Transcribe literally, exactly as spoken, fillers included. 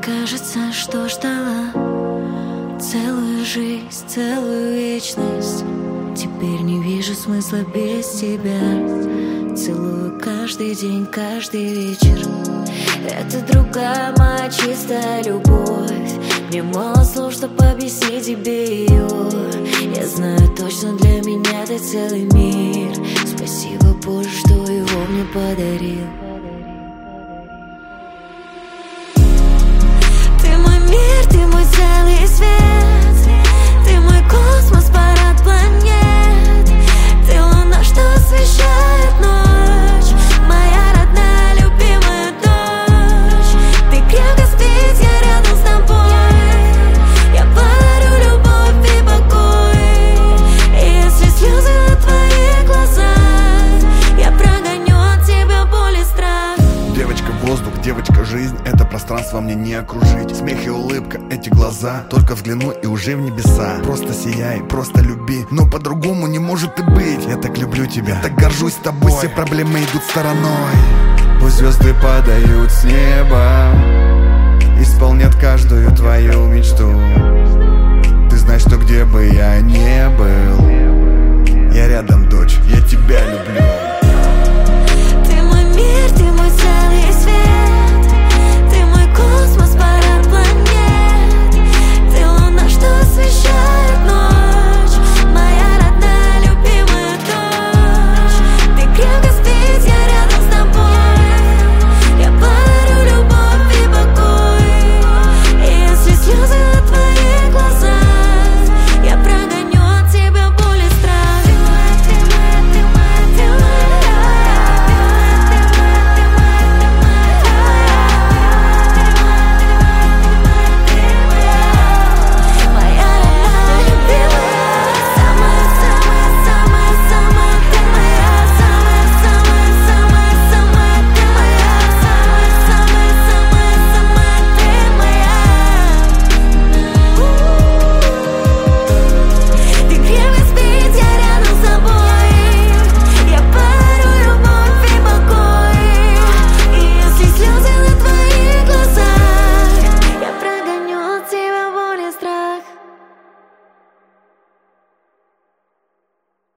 Кажется, что ждала целую жизнь, целую вечность. Теперь не вижу смысла без тебя. Целую каждый день, каждый вечер. Это другая моя чистая любовь. Мне мало слов, чтобы объяснить тебе ее. Я знаю точно, для меня ты целый мир. Спасибо, Боже, что его мне подарил. Ты мой мир, ты мой целый свет. Ты мой космос, парад планет. Ты луна, что освещает ночь. Моя родная, любимая дочь. Ты крепко спит, я рядом с тобой. Я подарю любовь и покой. И если слезы на твоих глазах, я прогоню от тебя боль и страх. Девочка воздух, девочка жизнь. Это пространство мне не окружить. Смех и улыбка, эти глаза. Только взгляну и уже в небеса. Просто сияй, просто люби. Но по-другому не может и быть. Я так люблю тебя, так горжусь тобой. Все проблемы идут стороной. Пусть звезды падают с неба, исполнят каждую твою мечту. Ты знаешь, что где бы я не был, Я рядом, дочь, я тебя люблю. Ты мой мир, ты мой целый свет.